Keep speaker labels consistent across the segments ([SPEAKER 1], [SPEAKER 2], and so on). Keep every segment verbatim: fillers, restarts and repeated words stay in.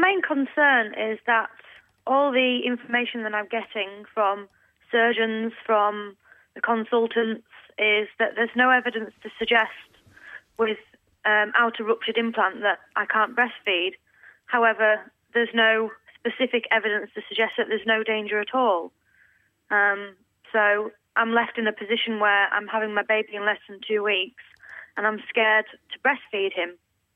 [SPEAKER 1] main concern is that all the information that I'm getting from surgeons, from the consultants, is that there's no evidence to suggest with um, outer ruptured implant that I can't breastfeed. However, there's no specific evidence to suggest that there's no danger at all. Um, so I'm left in a position where I'm having my baby in less than two weeks and I'm scared to breastfeed him.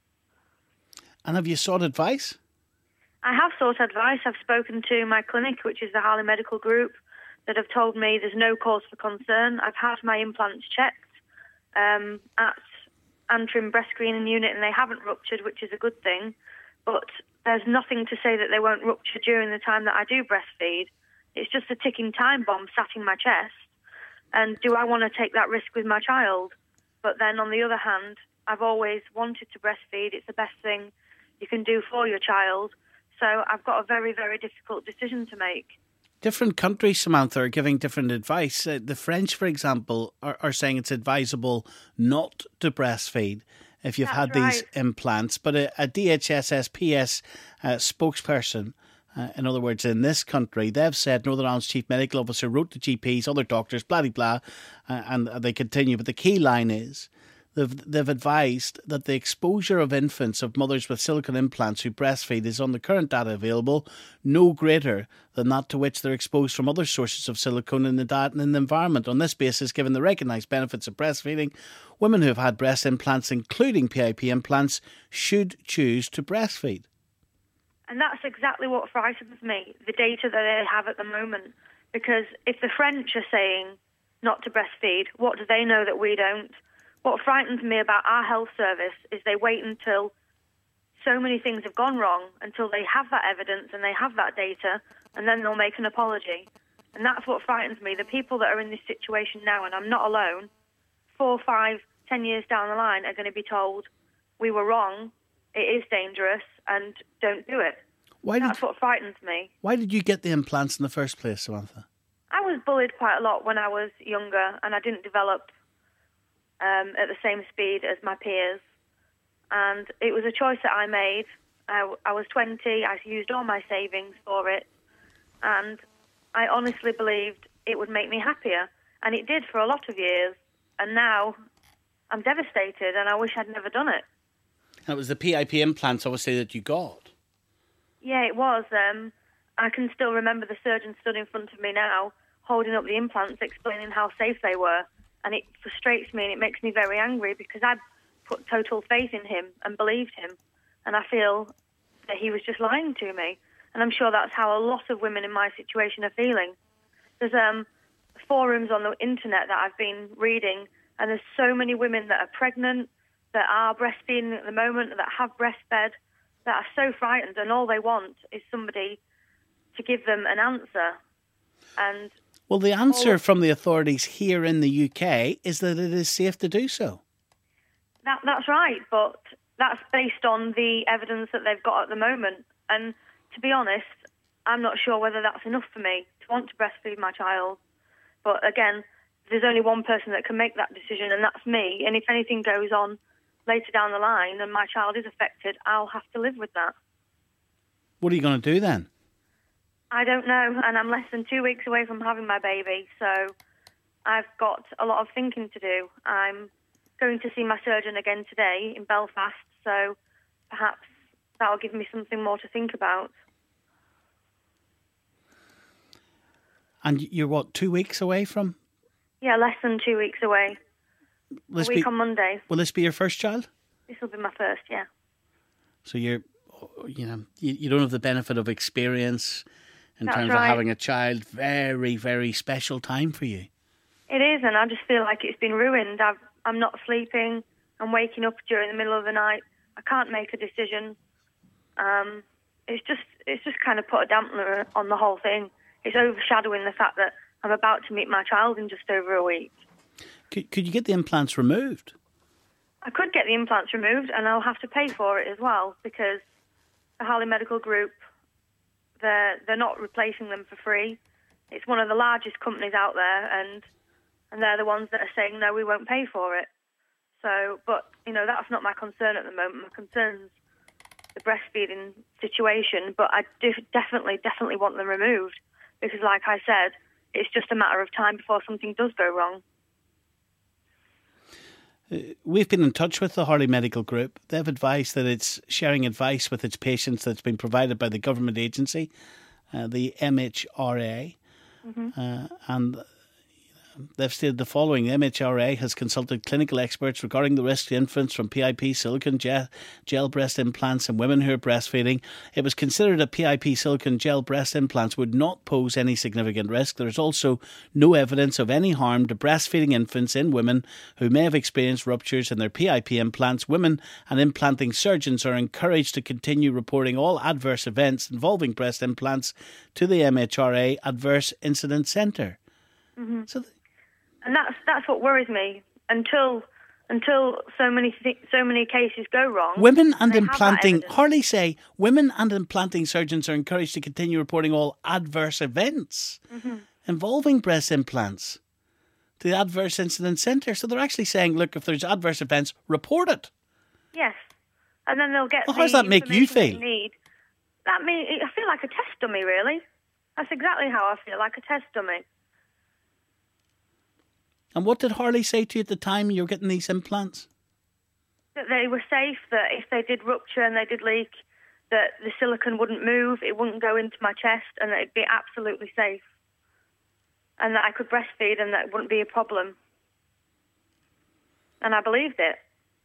[SPEAKER 2] And have you sought advice?
[SPEAKER 1] I have sought advice. I've spoken to my clinic, which is the Harley Medical Group, that have told me there's no cause for concern. I've had my implants checked um, at Antrim Breast Screening Unit and they haven't ruptured, which is a good thing. But there's nothing to say that they won't rupture during the time that I do breastfeed. It's just a ticking time bomb sat in my chest. And do I want to take that risk with my child? But then on the other hand, I've always wanted to breastfeed. It's the best thing you can do for your child. So I've got a very, very difficult decision to make.
[SPEAKER 2] Different countries, Samantha, are giving different advice. Uh, the French, for example, are, are saying it's advisable not to breastfeed if you've
[SPEAKER 1] That's
[SPEAKER 2] had
[SPEAKER 1] right.
[SPEAKER 2] these implants. But a, a D H S S P S uh, spokesperson, uh, in other words, in this country, they've said Northern Ireland's chief medical officer wrote to G Ps, other doctors, blah, blah, blah, uh, and they continue. But the key line is they've, they've advised that the exposure of infants of mothers with silicone implants who breastfeed is, on the current data available, no greater than that to which they're exposed from other sources of silicone in the diet and in the environment. On this basis, given the recognised benefits of breastfeeding, women who have had breast implants, including P I P implants, should choose to breastfeed.
[SPEAKER 1] And that's exactly what frightens me, the data that they have at the moment. Because if the French are saying not to breastfeed, what do they know that we don't? What frightens me about our health service is they wait until so many things have gone wrong, until they have that evidence and they have that data, and then they'll make an apology. And that's what frightens me. The people that are in this situation now, and I'm not alone, four, five, ten years down the line are going to be told, we were wrong, it is dangerous, and don't do it.
[SPEAKER 2] Why
[SPEAKER 1] That's
[SPEAKER 2] did,
[SPEAKER 1] what frightens me.
[SPEAKER 2] Why did you get the implants in the first place, Samantha?
[SPEAKER 1] I was bullied quite a lot when I was younger, and I didn't develop um, at the same speed as my peers. And it was a choice that I made. I, I was twenty, I used all my savings for it, and I honestly believed it would make me happier. And it did for a lot of years. And now I'm devastated, and I wish I'd never done it.
[SPEAKER 2] That was the P I P implants, obviously, that you got.
[SPEAKER 1] Yeah, it was. Um, I can still remember the surgeon stood in front of me now, holding up the implants, explaining how safe they were. And it frustrates me and it makes me very angry because I put total faith in him and believed him. And I feel that he was just lying to me. And I'm sure that's how a lot of women in my situation are feeling. There's um, forums on the internet that I've been reading, and there's so many women that are pregnant, that are breastfeeding at the moment, that have breastfed, that are so frightened, and all they want is somebody to give them an answer. And
[SPEAKER 2] well, the answer
[SPEAKER 1] all,
[SPEAKER 2] from the authorities here in the U K is that it is safe to do so.
[SPEAKER 1] That, that's right, but that's based on the evidence that they've got at the moment. And to be honest, I'm not sure whether that's enough for me to want to breastfeed my child. But again, there's only one person that can make that decision, and that's me. And if anything goes on later down the line and my child is affected, I'll have to live with that.
[SPEAKER 2] What are you going to do then?
[SPEAKER 1] I don't know, and I'm less than two weeks away from having my baby, so I've got a lot of thinking to do. I'm going to see my surgeon again today in Belfast, so perhaps that'll give me something more to think about.
[SPEAKER 2] And you're, what, two weeks away from?
[SPEAKER 1] Yeah, less than two weeks away.
[SPEAKER 2] Will
[SPEAKER 1] a week
[SPEAKER 2] be,
[SPEAKER 1] on Monday.
[SPEAKER 2] Will this be your first child?
[SPEAKER 1] This will be my first, yeah.
[SPEAKER 2] So you're, you know, you, you don't have the benefit of experience in
[SPEAKER 1] That's
[SPEAKER 2] terms
[SPEAKER 1] right.
[SPEAKER 2] of having a child. Very, very special time for you.
[SPEAKER 1] It is, and I just feel like it's been ruined. I've, I'm not sleeping. I'm waking up during the middle of the night. I can't make a decision. Um, it's just, it's just kind of put a dampener on the whole thing. It's overshadowing the fact that I'm about to meet my child in just over a week.
[SPEAKER 2] Could, could you get the implants removed?
[SPEAKER 1] I could get the implants removed, and I'll have to pay for it as well, because the Harley Medical Group, they're, they're not replacing them for free. It's one of the largest companies out there, and and they're the ones that are saying, no, we won't pay for it. So, but, you know, that's not my concern at the moment. My concern's the breastfeeding situation, but I do definitely, definitely want them removed because, like I said, it's just a matter of time before something does go wrong.
[SPEAKER 2] We've been in touch with the Harley Medical Group. They've advised that it's sharing advice with its patients that's been provided by the government agency, uh, the M H R A, mm-hmm. uh, and they've stated the following. The M H R A has consulted clinical experts regarding the risk to infants from P I P silicone gel, gel breast implants in women who are breastfeeding. It was considered that P I P silicone gel breast implants would not pose any significant risk. There is also no evidence of any harm to breastfeeding infants in women who may have experienced ruptures in their P I P implants. Women and implanting surgeons are encouraged to continue reporting all adverse events involving breast implants to the M H R A Adverse Incident Centre.
[SPEAKER 1] Mm-hmm.
[SPEAKER 2] So. Th-
[SPEAKER 1] And that's that's what worries me. Until until so many th- so many cases go wrong.
[SPEAKER 2] Women and implanting, Harley say, women and implanting surgeons are encouraged to continue reporting all adverse events mm-hmm. involving breast implants to the Adverse Incident Centre. So they're actually saying, look, if there's adverse events, report it.
[SPEAKER 1] Yes, and then they'll get.
[SPEAKER 2] Well,
[SPEAKER 1] the
[SPEAKER 2] how does that make you feel?
[SPEAKER 1] Need. That mean I feel like a test dummy, really. That's exactly how I feel, like a test dummy.
[SPEAKER 2] And what did Harley say to you at the time you were getting these implants?
[SPEAKER 1] That they were safe, that if they did rupture and they did leak, that the silicone wouldn't move, it wouldn't go into my chest, and that it'd be absolutely safe. And that I could breastfeed and that it wouldn't be a problem. And I believed it.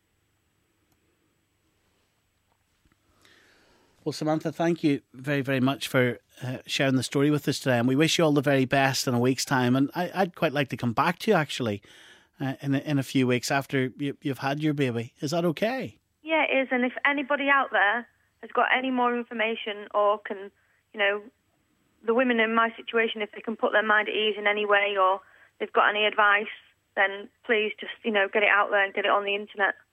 [SPEAKER 2] Well, Samantha, thank you very, very much for uh, sharing the story with us today. And we wish you all the very best in a week's time. And I, I'd quite like to come back to you, actually, uh, in, a, in a few weeks after you, you've had your baby. Is that okay?
[SPEAKER 1] Yeah, it is. And if anybody out there has got any more information or can, you know, the women in my situation, if they can put their mind at ease in any way or they've got any advice, then please just, you know, get it out there and get it on the internet.